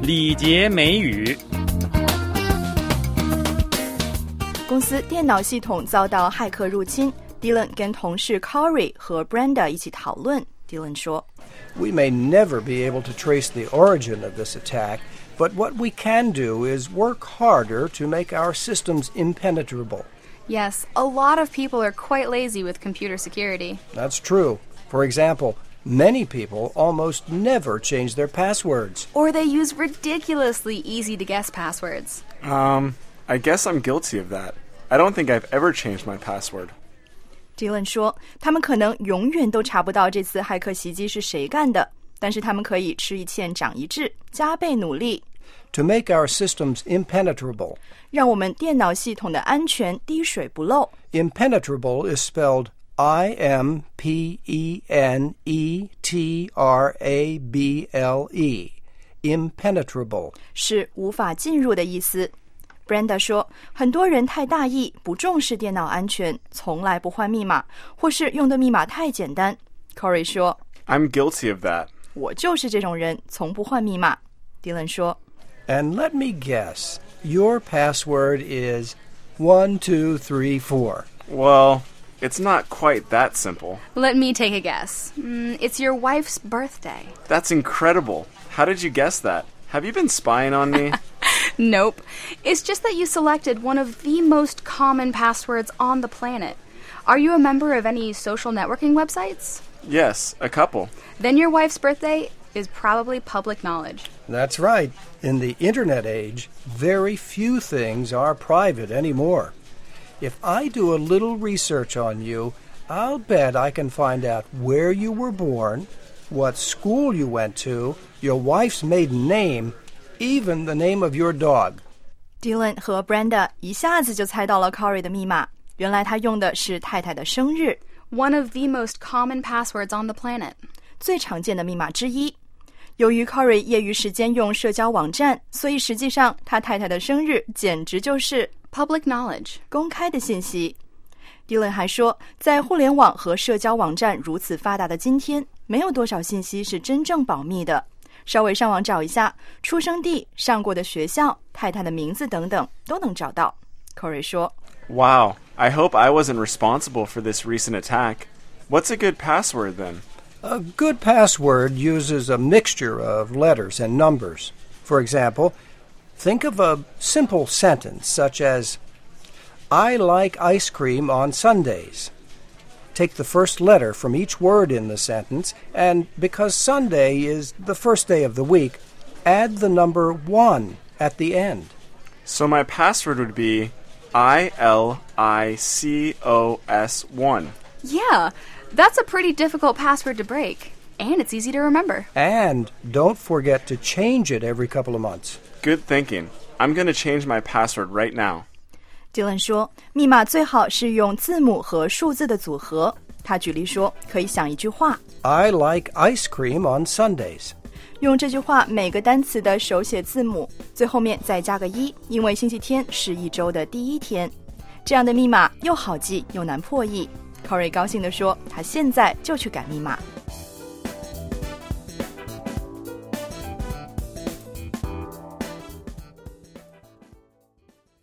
礼节美语。 公司电脑系统遭到骇客入侵， Dylan 跟同事 Corey 和 Brenda 一起讨论。 Dylan 说， We may never be able to trace the origin of this attack, but what we can do is work harder to make our systems impenetrable. Yes, a lot of people are quite lazy with computer security. That's true. For example, many people almost never change their passwords. Or they use ridiculously easy-to-guess passwords. I guess I'm guilty of that. I don't think I've ever changed my password. Dylan 说，他们可能永远都查不到这次骇客袭击是谁干的，但是他们可以吃一堑长一智，加倍努力。 To make our systems impenetrable. 让我们電腦系統的安全滴水不漏。 Impenetrable is spelled I-M-P-E-N-E-T-R-A-B-L-E. Impenetrable. 是无法进入的意思。 Brenda 说，很多人太大意，不重视电脑安全，从来不换密码，或是用的密码太简单。 Corey 说， I'm guilty of that. 我就是这种人，从不换密码。 Dylan 说， And let me guess, your password is 1234. Well, it's not quite that simple. Let me take a guess. It's your wife's birthday. That's incredible. How did you guess that? Have you been spying on me? Nope. It's just that you selected one of the most common passwords on the planet. Are you a member of any social networking websites? Yes, a couple. Then your wife's birthday is probably public knowledge. That's right. In the internet age, very few things are private anymore. If I do a little research on you, I'll bet I can find out where you were born, what school you went to, your wife's maiden name, even the name of your dog. Dylan 和 Brenda 一下子就猜到了 Corey 的密码，原来他用的是太太的生日。 One of the most common passwords on the planet. 最常见的密码之一。由于 Corey 业余时间用社交网站，所以实际上他太太的生日简直就是 public knowledge. 公开的信息。 Dylan 还说，在互联网和社交网站如此发达的今天，没有多少信息是真正保密的。稍微上网找一下，出生地、上过的学校、太太的名字等等都能找到。 Corey 说， Wow, I hope I wasn't responsible for this recent attack. What's a good password then? A good password uses a mixture of letters and numbers. For example, think of a simple sentence such as, I like ice cream on Sundays. Take the first letter from each word in the sentence, and because Sunday is the first day of the week, add the number 1 at the end. So my password would be ILICOS1. Yeah, that's a pretty difficult password to break. And it's easy to remember. And don't forget to change it every couple of months. Good thinking. I'm going to change my password right now. Dylan 说，密码最好是用字母和数字的组合。他举例说，可以想一句话 I like ice cream on Sundays. 用这句话每个单词的手写字母，最后面再加个1，因为星期天是一周的第一天。这样的密码又好记又难破译。Corey 高兴地说，他现在就去改密码。